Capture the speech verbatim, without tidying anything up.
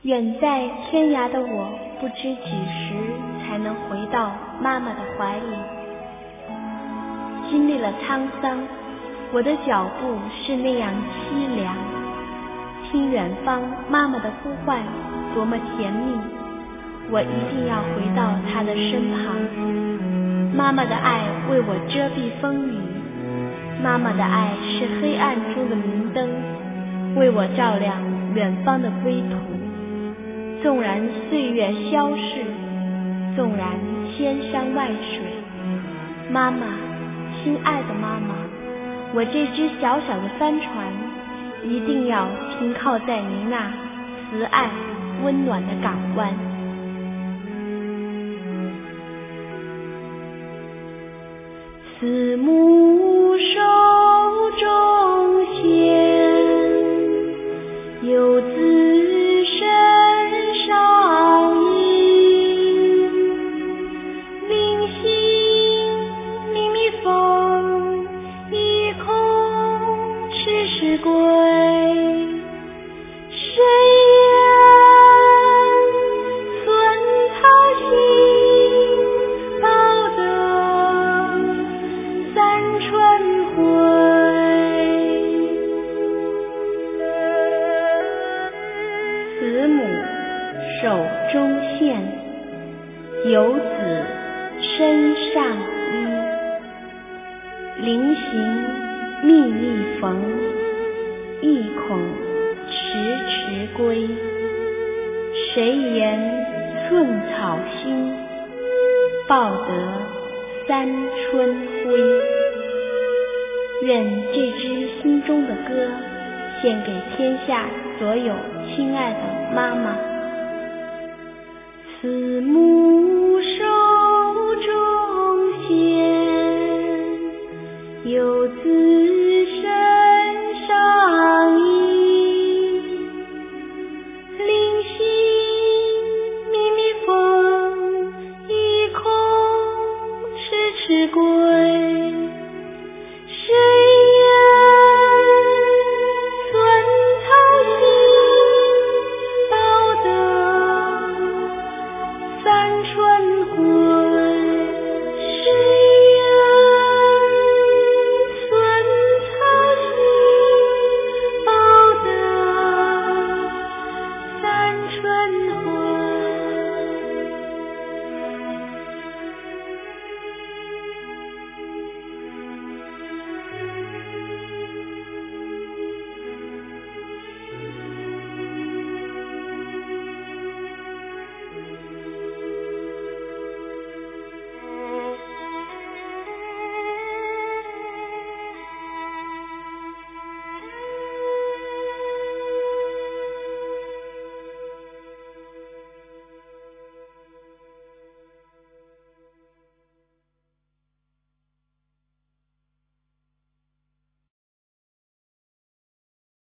远在天涯的我，不知几时才能回到妈妈的怀里。经历了沧桑，我的脚步是那样凄凉。听远方妈妈的呼唤，多么甜蜜！我一定要回到她的身旁。妈妈的爱为我遮蔽风雨，妈妈的爱是黑暗中的明灯，为我照亮远方的归途。纵然岁月消逝，纵然千山万水，妈妈，亲爱的妈妈，我这只小小的帆船一定要停靠在您那慈爱温暖的港湾。慈母手中线，游子身上衣。临行密密缝，意恐迟迟归。谁言寸桃心，报得三春晖。慈母手中线，游子身上衣。临行密密缝，意恐迟迟归。谁言寸草心，报得三春晖。愿这支心中的歌献给天下所有亲爱的妈妈。慈母手